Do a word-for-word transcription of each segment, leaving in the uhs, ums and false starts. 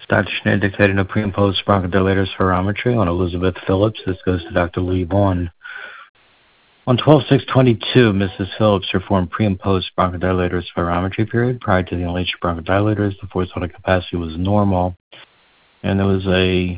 Doctor Schneider dictated no pre and post bronchodilator spirometry on Elizabeth Phillips. This goes to Doctor Lee Vaughn. On twelve six twenty-two, Missus Phillips performed pre and post bronchodilator spirometry period. Prior to the inhalation bronchodilators, the forced audit capacity was normal, and there was a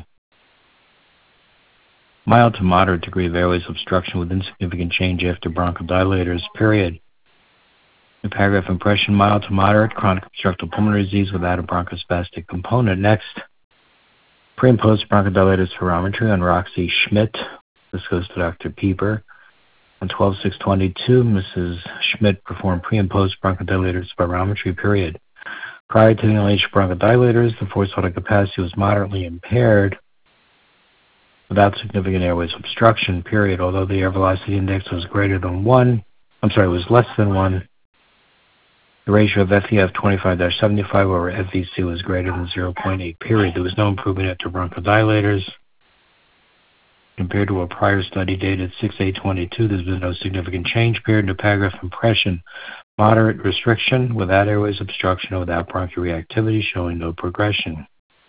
mild to moderate degree of airways obstruction with insignificant change after bronchodilators, period. The paragraph impression, mild to moderate chronic obstructive pulmonary disease without a bronchospastic component. Next, pre and post bronchodilator spirometry on Roxy Schmidt. This goes to Doctor Pieper. On twelve six twenty-two, Missus Schmidt performed pre and post bronchodilator spirometry, period. Prior to the inhalation bronchodilators, the forced audit capacity was moderately impaired without significant airways obstruction, period. Although the air velocity index was greater than one, I'm sorry, was less than one, the ratio of F E F twenty-five seventy-five over F V C was greater than zero point eight, period. There was no improvement after bronchodilators. Compared to a prior study dated six eight twenty-two, there's been no significant change, period. No paragraph impression, moderate restriction without airways obstruction or without bronchial reactivity, showing no progression.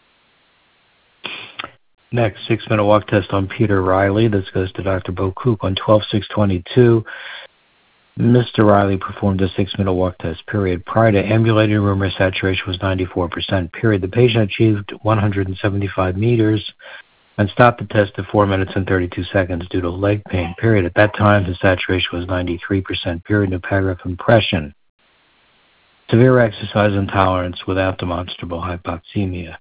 Next, six-minute walk test on Peter Riley. This goes to Doctor Bo Kook. On twelve six twenty-two, Mister Riley performed a six-minute walk test, period. Prior to ambulating, room air saturation was ninety-four percent, period. The patient achieved one hundred seventy-five meters and stopped the test at four minutes and thirty-two seconds due to leg pain, period. At that time, his saturation was ninety-three percent, period. No paragraph impression. Severe exercise intolerance without demonstrable hypoxemia.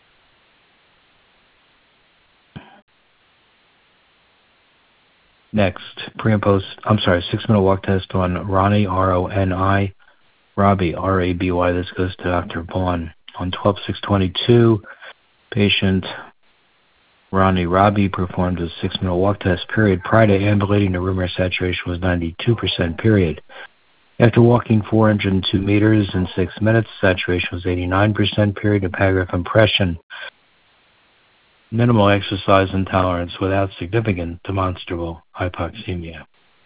Next, pre and post, I'm sorry, six-minute walk test on Ronnie, R O N I, Raby, R A B Y. This goes to Doctor Vaughn. On twelve six twenty-two, patient Ronnie Raby performed a six-minute walk test, period. Prior to ambulating, the room air saturation was ninety-two percent, period. After walking four hundred two meters in six minutes, saturation was eighty-nine percent, period. A paragraph impression. Minimal exercise intolerance without significant demonstrable hypoxemia.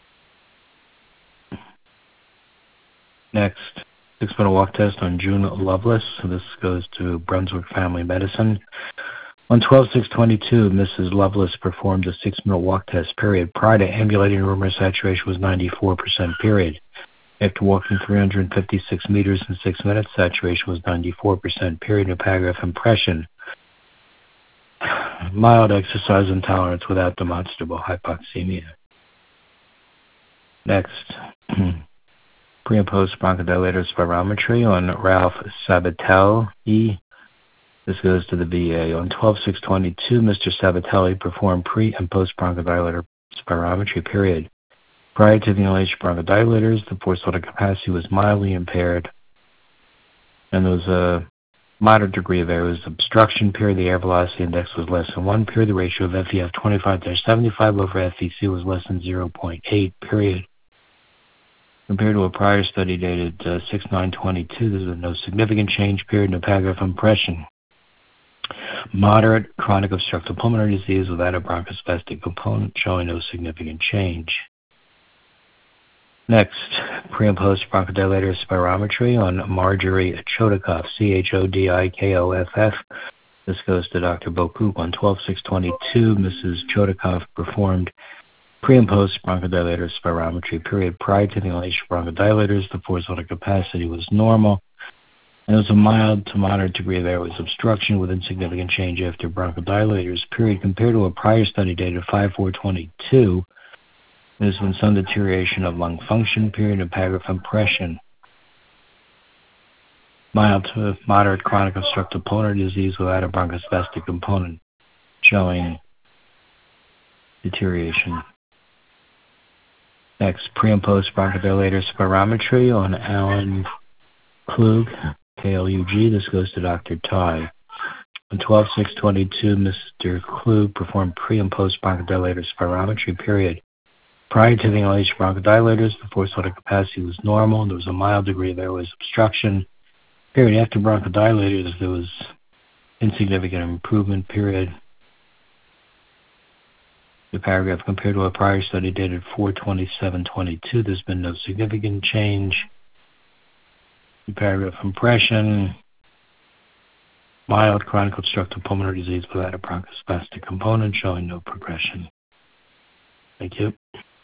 Next, six-minute walk test on June Lovelace. So this goes to Brunswick Family Medicine. On twelve six twenty-two, Missus Lovelace performed a six-minute walk test, period. Prior to ambulating, room air saturation was ninety-four percent, period. After walking three hundred fifty-six meters in six minutes, saturation was ninety-four percent, period. A paragraph impression. Mild exercise intolerance without demonstrable hypoxemia. Next, pre and post bronchodilator spirometry on Ralph Sabatelli. This goes to the V A. On twelve six twenty-two, Mister Sabatelli performed pre and post bronchodilator spirometry, period. Prior to the inhalation bronchodilators, the forced audit capacity was mildly impaired, and there was a moderate degree of airways obstruction, period. The air velocity index was less than one, period. The ratio of F E F twenty-five seventy-five over F V C was less than zero point eight, period. Compared to a prior study dated uh, six nine twenty-two, there's been no significant change, period. No paragraph impression. Moderate chronic obstructive pulmonary disease without a bronchospastic component, showing no significant change. Next, pre and post bronchodilator spirometry on Marjorie Chodikoff, C H O D I K O F F. This goes to Doctor Bo Kook. On twelve six twenty-two, Missus Chodikoff performed pre and post bronchodilator spirometry, period. Prior to the inhalation bronchodilators, the forced audit capacity was normal, and there was a mild to moderate degree of airways obstruction with insignificant change after bronchodilators, period. Compared to a prior study dated five four twenty-two, there's been some deterioration of lung function, period. A paragraph impression. Mild to moderate chronic obstructive pulmonary disease without a bronchospastic component, showing deterioration. Next, pre and post bronchodilator spirometry on Alan Klug, K L U G. This goes to Doctor Tai. On twelve six twenty-two, Mister Klug performed pre and post bronchodilator spirometry, period. Prior to the inhalation bronchodilators, the forced audit capacity was normal. There was a mild degree of airways obstruction, period. After bronchodilators, there was insignificant improvement, period. The paragraph, compared to a prior study dated four twenty-seven twenty-two, there's been no significant change. The paragraph impression. Mild chronic obstructive pulmonary disease without a bronchospastic component showing no progression. Thank you.